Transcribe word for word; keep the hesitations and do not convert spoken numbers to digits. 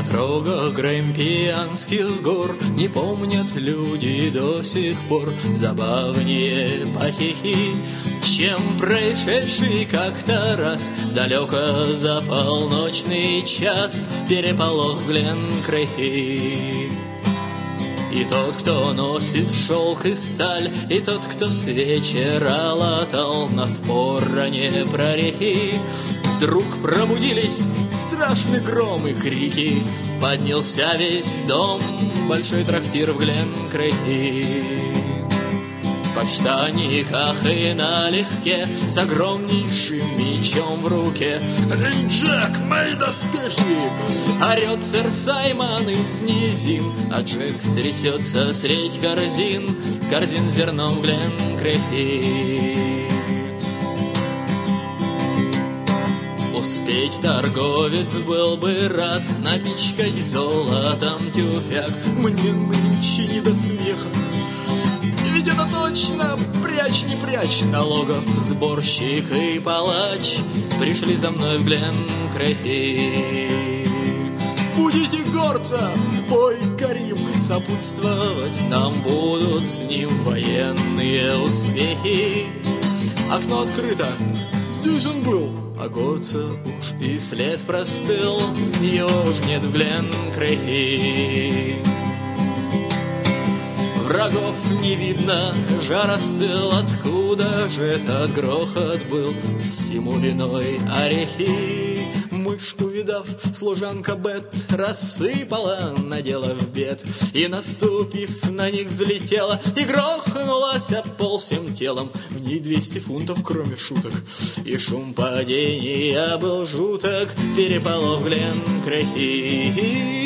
отрогах Грэмпианских гор не помнят люди до сих пор забавнее похихи, чем происшедший как-то раз далеко за полночный час переполох в Гленкрейи. И тот, кто носит шелк и сталь, и тот, кто с вечера латал на спороне прорехи, вдруг пробудились страшный гром и крики. Поднялся весь дом, большой трактир в Гленкрейи. В подштаниках и налегке, с огромнейшим мечом в руке. «Эй, Джек, мои доспехи!» орет сэр Саймон из низин, а Джек трясется средь корзин, корзин зерном в Гленкрейи. Успеть торговец был бы рад напичкать золотом тюфяк. Мне нынче не до смеха, ведь это точно прячь, не прячь налогов сборщик и палач пришли за мной в Гленкрейи. Будите горца, бой Карим, сопутствовать нам будут с ним военные успехи. Окно открыто, здесь он был, а горца уж и след простыл, его уж нет в Гленкрейи. Врагов не видно, жар остыл, откуда же этот грохот был? Всему виной орехи. Мышь, увидав, служанка Бет рассыпала, наделав бед, и, наступив на них, взлетела и грохнулась об пол всем телом. В ней двести фунтов, кроме шуток, и шум падения был жуток, переполох в Гленкрейи.